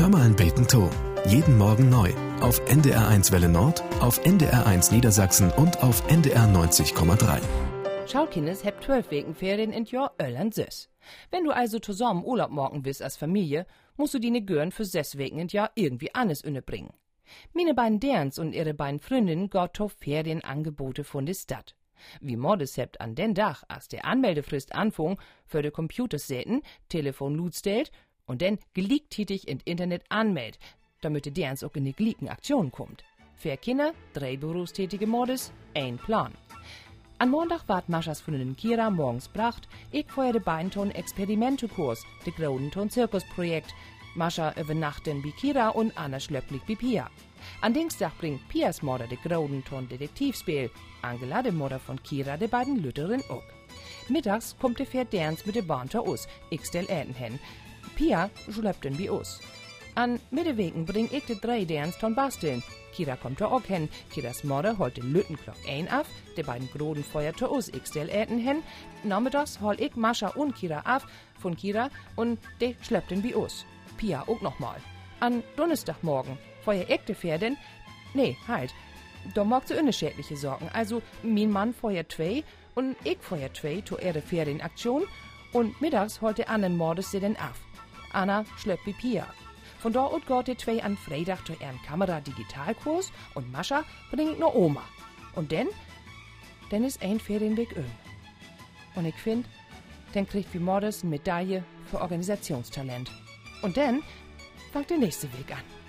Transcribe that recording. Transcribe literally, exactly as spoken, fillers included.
Hör mal ein Beten to. Jeden Morgen neu. Auf N D R eins Welle Nord, auf N D R eins Niedersachsen und auf N D R neunzig Komma drei. Schaukines hebt zwölf Weken Ferien in Jahr Öllern süß. Wenn du also zusammen Urlaub morgen willst als Familie, musst du die Gören für sechs Weken in Jahr irgendwie alles bringen. Meine beiden Derns und ihre beiden Freundinnen gott auf Ferienangebote von der Stadt. Wie Mordes hebt an den Dach, als der Anmeldefrist anfang, für die Computersäten, Telefon Lut stellt und dann geleakt tätig in Internet anmeldet, damit der Derns auch in die geleakten Aktion kommt. Für Kinder, drei berufstätige Mordes, ein Plan. An Montag ward Maschas Freundin Kira morgens bracht, ich feuer de Beinton Experimentekurs, de Grodenton Zirkusprojekt. Mascha übernachten bei Kira und Anna schlöpplich bei Pia. An Dienstag bringt Pias Mutter de Grodenton Detektivspiel, Angela, de Mutter von Kira, de beiden Lütterin auch. Mittags kommt de Pferd Derns mit de Bahn zur us, ich stell Äten hin. Pia schlöppt bei us. An Mittewegen bring ich de drei Derns ton basteln. Kira kommt da auch hin. Kiras Mutter holt den Lüttenklock ein ab, de beiden Groden feuert zur us, ich stell Äten hin. Nachmittags hol ich Mascha und Kira ab von Kira und de schlöppt bei us. Pia auch nochmal. An Donnerstagmorgen feuer ich de Pferdin. Nee, halt. Da mag sie unschädliche Sorgen. Also, mein Mann feuert zwei und ich feuer zwei zu ihre Ferienaktion und mittags holt der anderen Mordes sie den ab. Anna schlöppt wie Pia. Von dort und geht die zwei an Freitag zu ihren Kamera-Digitalkurs und Mascha bringt noch Oma. Und dann, dann ist ein Ferienweg um. Und ich find, dann kriegt wie Mordes eine Medaille für Organisationstalent. Und dann fängt der nächste Weg an.